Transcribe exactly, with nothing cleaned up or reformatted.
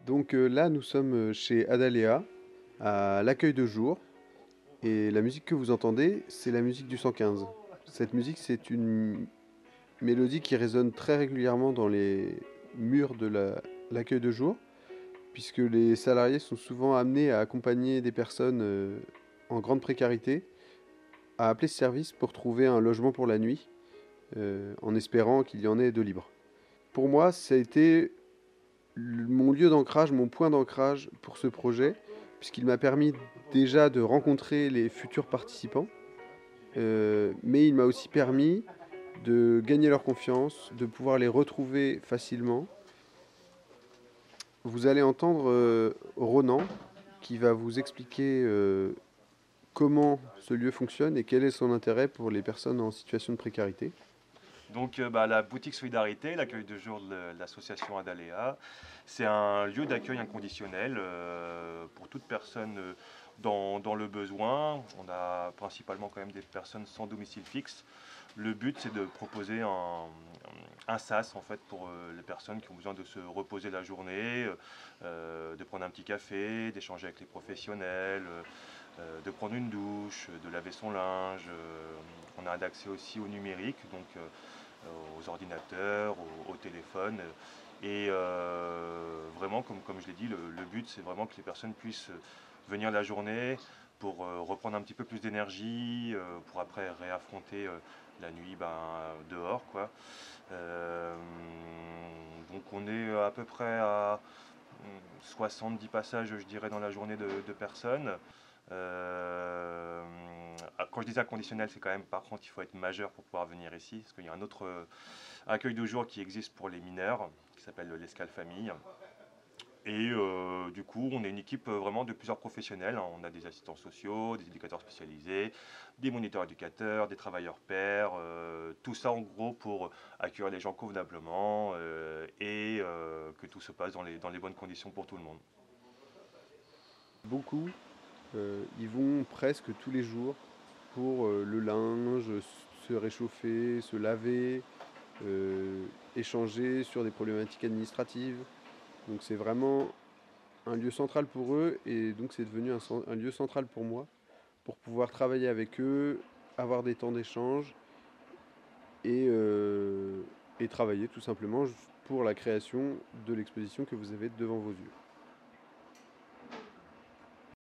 Donc euh, là, nous sommes euh, chez Adalea, à l'accueil de jour. Et la musique que vous entendez, c'est la musique du cent quinze. Cette musique, c'est une mélodie qui résonne très régulièrement dans les murs de la- l'accueil de jour, puisque les salariés sont souvent amenés à accompagner des personnes euh, en grande précarité, à appeler ce service pour trouver un logement pour la nuit, euh, en espérant qu'il y en ait de libre. Pour moi, ça a été mon lieu d'ancrage, mon point d'ancrage pour ce projet, puisqu'il m'a permis déjà de rencontrer les futurs participants, euh, mais il m'a aussi permis de gagner leur confiance, de pouvoir les retrouver facilement. Vous allez entendre euh, Ronan qui va vous expliquer euh, comment ce lieu fonctionne et quel est son intérêt pour les personnes en situation de précarité. Donc euh, bah, la boutique Solidarité, l'accueil de jour de l'association Adalea, c'est un lieu d'accueil inconditionnel euh, pour toute personne euh, dans, dans le besoin. On a principalement quand même des personnes sans domicile fixe. Le but c'est de proposer un, un sas en fait pour euh, les personnes qui ont besoin de se reposer la journée, euh, de prendre un petit café, d'échanger avec les professionnels, euh, de prendre une douche, de laver son linge. Euh, on a un accès aussi au numérique, donc euh, aux ordinateurs, au, au téléphone. Et euh, vraiment, comme, comme je l'ai dit, le, le but c'est vraiment que les personnes puissent venir la journée pour euh, reprendre un petit peu plus d'énergie, euh, pour après réaffronter euh, la nuit ben, dehors. Quoi. Euh, donc on est à peu près à soixante-dix passages, je dirais, dans la journée de, de personnes. Euh, quand je dis inconditionnel, c'est quand même, par contre, il faut être majeur pour pouvoir venir ici, parce qu'il y a un autre euh, accueil de jour qui existe pour les mineurs, qui s'appelle l'Escale Famille. Et euh, du coup, on est une équipe euh, vraiment de plusieurs professionnels. Hein. On a des assistants sociaux, des éducateurs spécialisés, des moniteurs éducateurs, des travailleurs pairs, euh, tout ça en gros pour accueillir les gens convenablement euh, et euh, que tout se passe dans les, dans les bonnes conditions pour tout le monde. Beaucoup euh, y vont presque tous les jours pour euh, le linge, se réchauffer, se laver, euh, échanger sur des problématiques administratives. Donc c'est vraiment un lieu central pour eux et donc c'est devenu un, un lieu central pour moi pour pouvoir travailler avec eux, avoir des temps d'échange et, euh, et travailler tout simplement pour la création de l'exposition que vous avez devant vos yeux.